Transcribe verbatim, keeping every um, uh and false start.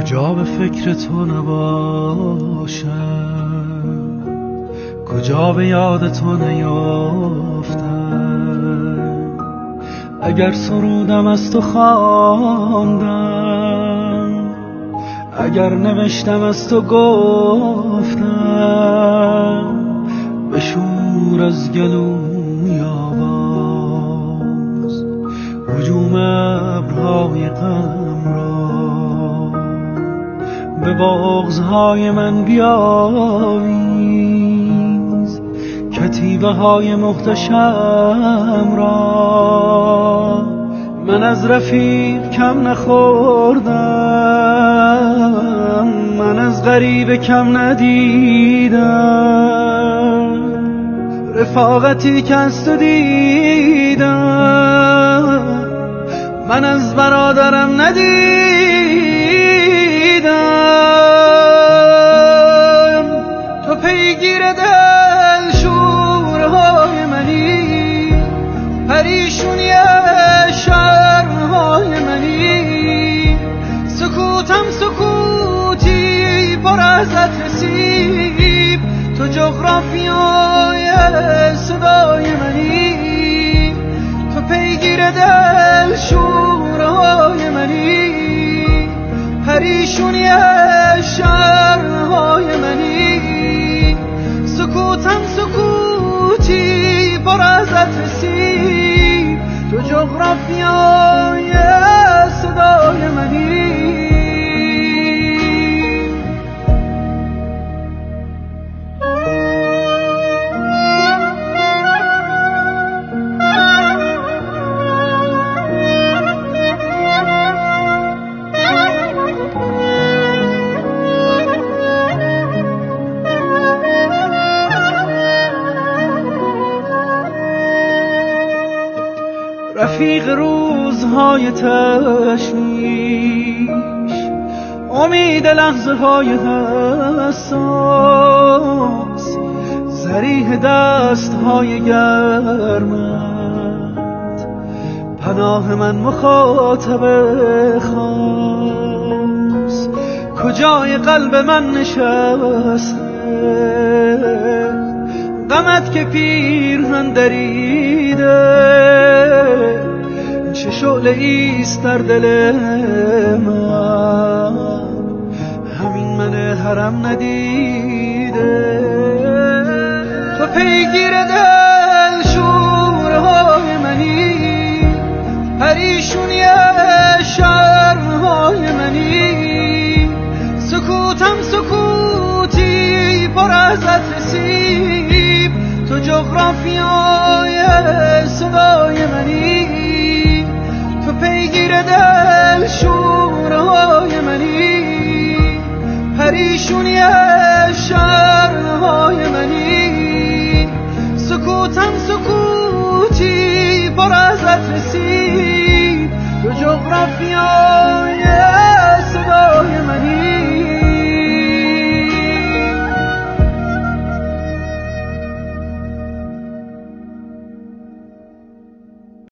کجا به فکر تو نباشم، کجا به یاد تو نیافتم. اگر سرودم از تو خواندم، اگر نوشتم از تو گفتم، بشور از گلوی آواز هجوم ابرهای غم را. به بغضهای من بیاویز کتیبه های محتشم را. من از رفیق کم نخوردم، من از غریب کم ندیدم. رفاقتی که از تو دیدم، من از برادرم ندیدم. تو پیگیر دل شورهای منی، پریشونی شرهای منی. سکوتم سکوتی پر از نصیب، تو جغرافیای صدای منی. تو پیگیر دل شورهای منی، پریشونی شرهای منی. سکوتم سکوتی پر از نصیب، تو جغرافیای صدای منی. رفیق روزهای تشویش، امید لحظه های حساس، ذریح دست های گرمت، پناه من مخاطب خاص. کجای قلب من نشسته غمت که پیرهن دریده؟ چه شعله ایست در دل من، همین من حرم ندیده. تو پیگیر دل شورهای منی، پریشونی شرهای منی. سکوتم سکوتی پر از نصیب، تو جغرافیای صدای منی. تو پیگیر دل شورهای منی، پریشونی شرهای منی. سکوتم سکوتی پر از نصیب،